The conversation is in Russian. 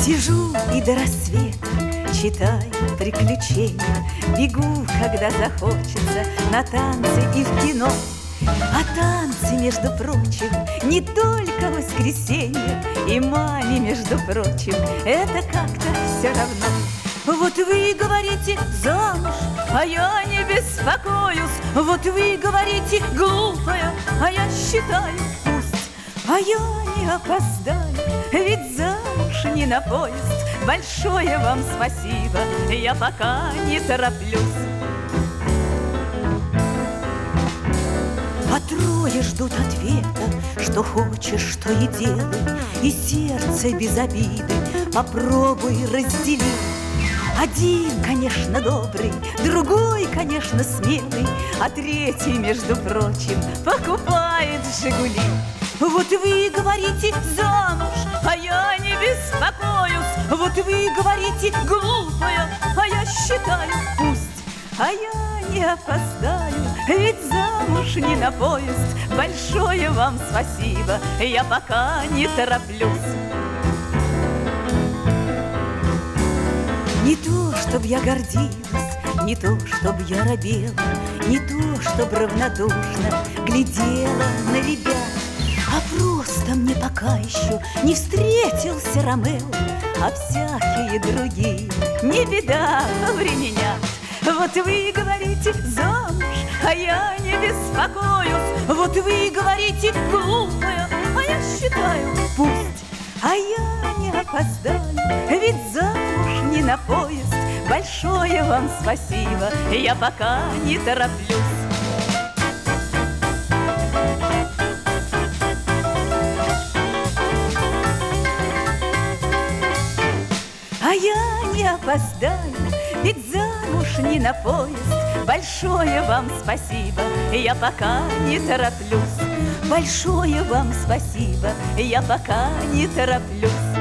Сижу и до рассвета читаю приключения, бегу, когда захочется, на танцы и в кино. А танцы, между прочим, не только воскресенье, и маме, между прочим, это как-то все равно. Вот вы говорите замуж, а я не беспокоюсь. Вот вы говорите глупая, а я считаю пусть. А я не опоздаю, ведь замуж не на поезд. Большое вам спасибо, я пока не тороплюсь. А трое ждут ответа, что хочешь, что и делай, и сердце без обиды попробуй разделить. Один, конечно, добрый, другой, конечно, смелый, а третий, между прочим, покупает «Жигули». Вот вы говорите замуж, а я не беспокоюсь. Вот вы говорите глупая, а я считаю пусть. А я не опоздаю, ведь замуж не на поезд. Большое вам спасибо, я пока не тороплюсь. Не то, чтоб я гордилась, не то, чтоб я робела, не то, чтоб равнодушно глядела на ребят, а просто мне пока еще не встретился Ромео, а всякие другие, не беда, временят. Вот вы говорите замуж, а я не беспокоюсь. Вот вы говорите глупая, а я считаю пусть. А я не опоздаю, ведь замуж не на поезд. Большое вам спасибо, я пока не тороплюсь. А я не опоздаю, ведь замуж не на поезд. Большое вам спасибо, я пока не тороплюсь. Большое вам спасибо, я пока не тороплюсь.